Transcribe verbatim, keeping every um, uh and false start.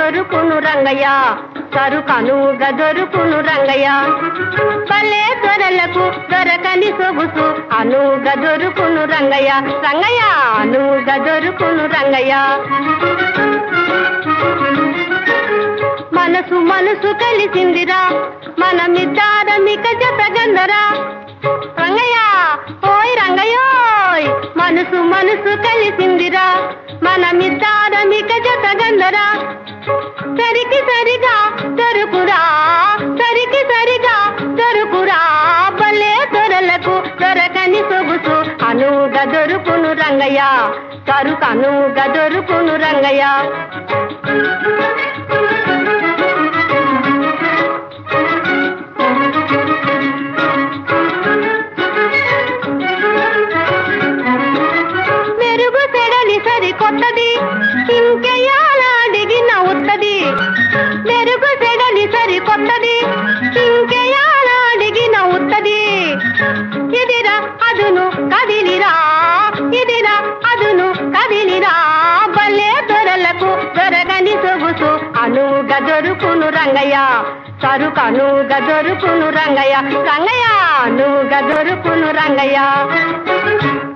దొరుకును రంగయ్య, సరుకనువుగా దొరుకును రంగయ్య. పల్లె దొరలకు దొరకని సొగుసు అనువుగా దొరుకును రంగయ్య, రంగయ్య అనువుగా దొరుకును రంగయ్య. మనసు మనసు కలిసిందిరా, మనమిద్దారమిక జతగందరా రంగయ్య, ఓయ్ రంగయ్యోయ్. మనసు మనసు కలిసిందిరా, మనమిద్దారమిక జతగందరా. సరికి సరిగా దొరుకురా, సరికి సరిగా దొరుకురా, పల్లె దొరలకు దొరకని సొగుసు అనువుగా దొరుకును రంగయ్య, సరుకు అనువుగా దొరుకును రంగయ్య. మెరుగు సెడలి సరి కొత్తది, ఇంకెయాలాడిగిన ఉత్తది. మెరుగు సెడలి సరి కొత్తది, ఇంకెయాలాడిగిన ఉత్తది. ఇదిరా అదును కదిలిరా, ఇదిరా అదును కదిలిరా, బల్లే దొరలకు దొరకని సొగుసు అనువుగా దొరుకును రంగయ్య, సరుకు అనువుగా దొరుకును రంగయ్య, రంగయ్య అనువుగా దొరుకును రంగయ్య.